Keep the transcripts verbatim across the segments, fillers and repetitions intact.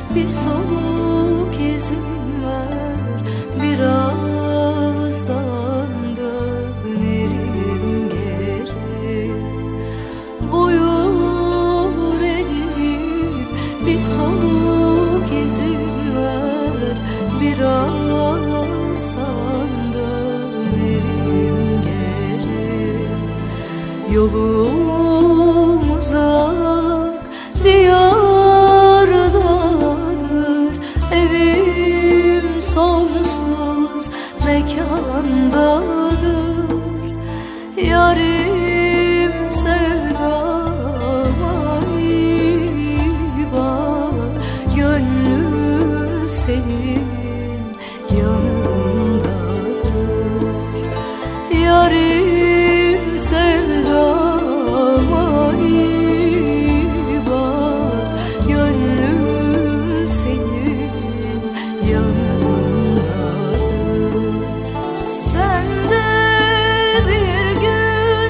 bir soluk izin ver, birazdan dönerim geri. Buyur edip bir soluk izin ver, birazdan dönerim geri. Yolum uzak diyardadır, evim sonsuz mekandadır. Yarim sevdama iyi bak, gönlüm senin yanındadır. Yarim sevdama iyi bak, gönlüm senin yanındadır. Sen de bir gün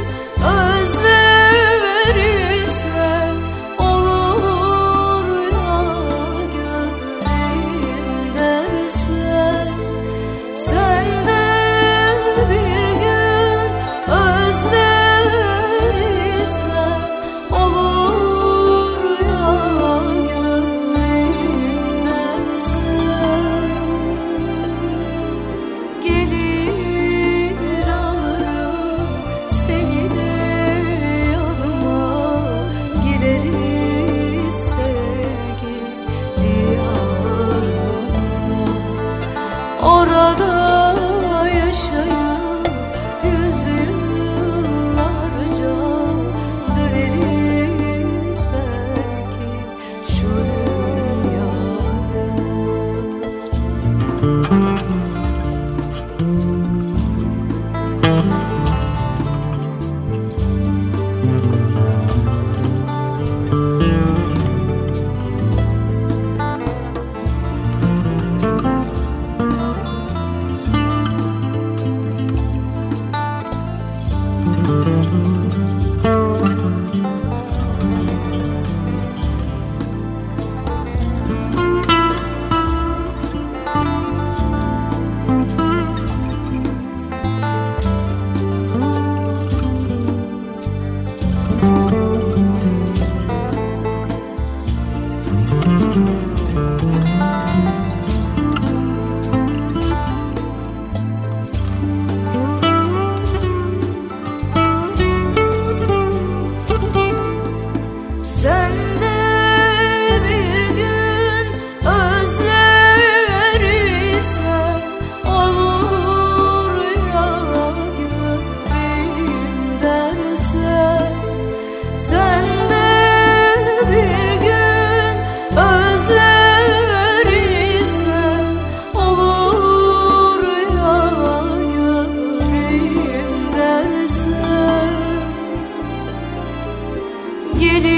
özlerirsen olur ya göreyim dersen. Sen de bir gün özlerirsen olur ya göreyim dersen. Gelir alırım seni de yanıma, gideriz sevgi diyarına. Orada yaşayıp yüzyıllarca döneriz belki şu dünyaya. Sen de bir gün özlerirsen olur ya göreyim dersen. Sen de bir gün özlerirsen olur ya göreyim dersen. Gelir